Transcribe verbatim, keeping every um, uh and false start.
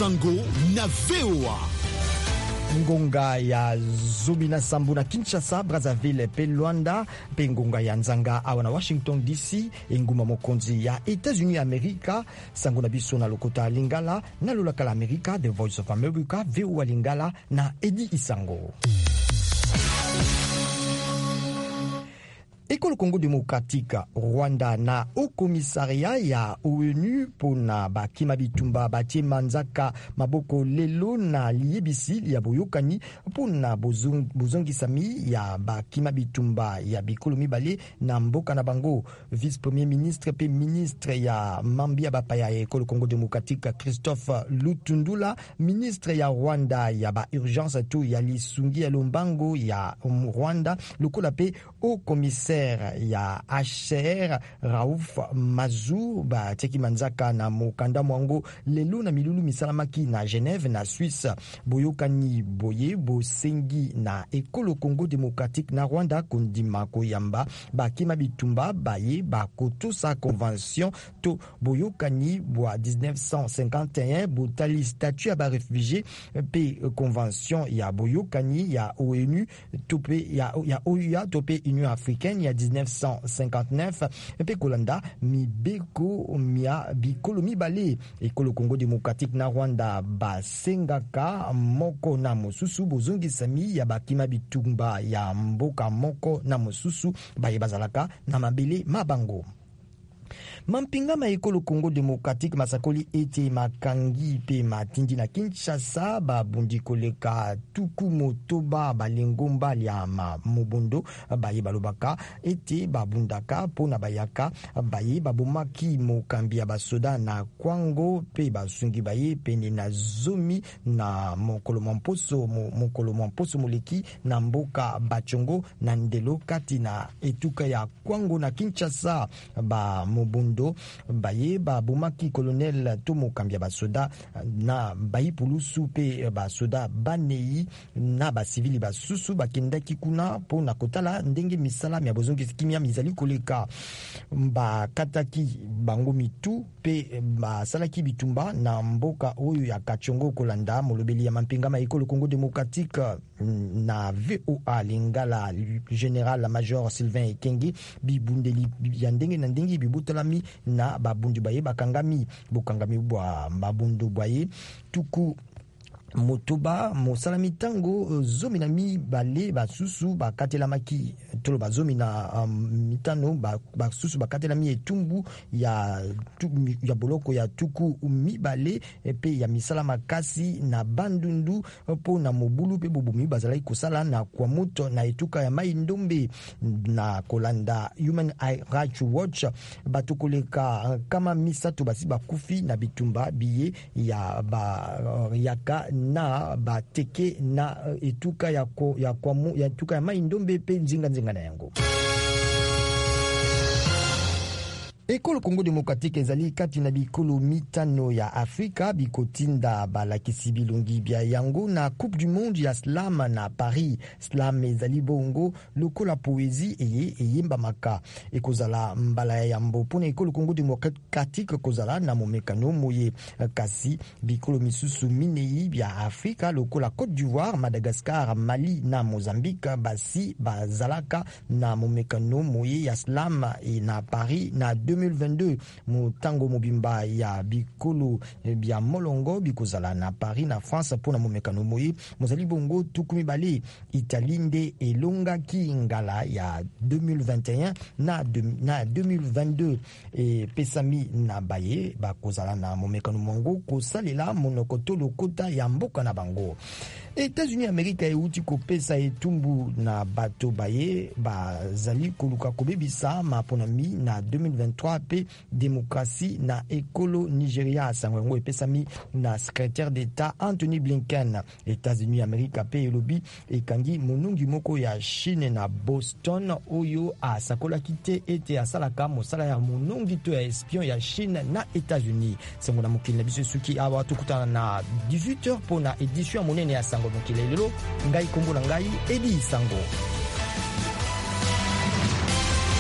Sango na V O A. Ngonga ya Zomina Sambu na Kinshasa, Brazzaville pe Luanda, pe ngonga ya Nzanga awa na Washington D C, enguma mokonzi ya États-Unis Amerika, sango na biso na lokota Lingala, na lolaka la Amerika, The Voice of America, V O A Lingala na Edi Isango. École Congo démocratique Rwanda na au commissariat ya O N U pona bakima bitumba batie manzaka maboko lelo na liebisi ya boyokani pona bozongi sami ya bakima bitumba ya bikolo mibale na mboka na bango. Vice premier ministre pe ministre ya Mambia bapaya ya École Congo démocratique Christophe Lutundula, ministre ya Rwanda ya ba urgence tu ya lisungi ya lombango ya Rwanda lokola pe au commissaire ya H C R Raouf Mazou ba teki manzaka na mokanda mwango lelo na milulu misalamaki na Genève na Suisse. Boyokani boye bosengi na École Congo démocratique na Rwanda kondima koyamba ba kima bitumba baye ba kotosa convention to boyokani bwa dix-neuf cent cinquante et un botali statut ya ba réfugié pe convention ya boyokani ya O N U tope ya ya O U A tope Union africaine ya dix-neuf cent cinquante-neuf pe kolanda mibeko mia bikolo mibale. École Congo démocratique na Rwanda basengaka moko na mosusu bozongi sami ya bakima bitumba ya mboka moko na mosusu baye bazalaka na mabele mabango. Mampinga ma École Congo démocratique masakoli ete makangi pe matindi na Kinshasa ba bundi koleka tuku motoba balengomba lya ma mobondo baye balobaka ete babundaka pona bayaka baye babomaki mokambi ya basoda na Kwango pe basungi baye pene na zomi na mokolo mposo mokolo mposo moleki na mboka Bachongo na ndelo kati na etuka ya Kwango na Kinshasa. Ba mobondo baye babomaki colonel Tomo Kambia basoda na bayi pulusu pe basoda banei na basivili basusu bakendaki kuna pona kotala ndenge misala ya bozongi kimia mizali koleka bakataki bango mitu pe basalaki bitumba na mboka oyo ya Kachongo kolanda molobeli ya mampinga ma École Congo démocratique na V O A Lingala général major Sylvain Ekenge bibundeli ya ndenge na ndenge bibutalami na babundi baye bakangami bokangami bwa babundu baye tuku motoba mosalami tango zomi na mibale basusu bakatela maki tolo bazomi na um, mitano basusu bakatela mi etumbu ya tu, ya boloko ya tuku mibale pe ya misala makasi na bandundu po na mobulu pe bobumi bazalaki kosala na kwa moto na etuka ya mai ndombe na kolanda Human Rights Watch batokoleka kama misato basi bakufi na bitumba biye ya ba yaka na bateke na etuka ya ko, ya kwa mu, ya etuka ya mai ndombe pe nzinga nzinga na yango. École Congo démocratique ezali kati na bikolo mitano ya Afrika bikotinda balakisi bilongi bia yango na Coupe du Monde ya Slam na Paris. Slam ezali bongo lokola poésie eye eyemba maka ekozala mbala ya yambo pona École Congo démocratique kozala na momekano moye kasi bikolo misusu minei bia Afrika lokola Côte d'Ivoire, Madagascar, Mali na Mozambique basi bazalaka na momekano moye ya Slam e na Paris na deux mille vingt-deux mutango mobimba ya bikolo bia molongo bikozala na Paris na France pona momekano moye mozali bongo tukumi bale Italinde elonga ki ngala ya deux mille vingt et un na, de, na deux mille vingt-deux e pesami na baye bakozala na momekano mongo kosalela monokoto lokota ya mboka na bango. États-Unis Amerika euti kopesa etumbu na bato baye bazali koluka kobebisa maponami na deux mille vingt-trois pe démocratie na ekolo Nigeria sango epesami na secrétaire d'État Anthony Blinken. États-Unis Amerika pe elobi ekangi monungi moko ya Chine na Boston oyo asakola kite ete asalaka mosala ya monungi to ya espion ya Chine na États-Unis. Sango na mokili na biso suki awa tukutana na dix-huit heures pona édition monene ya sango mokili lelo ngai kombo na ngai Edi Sango.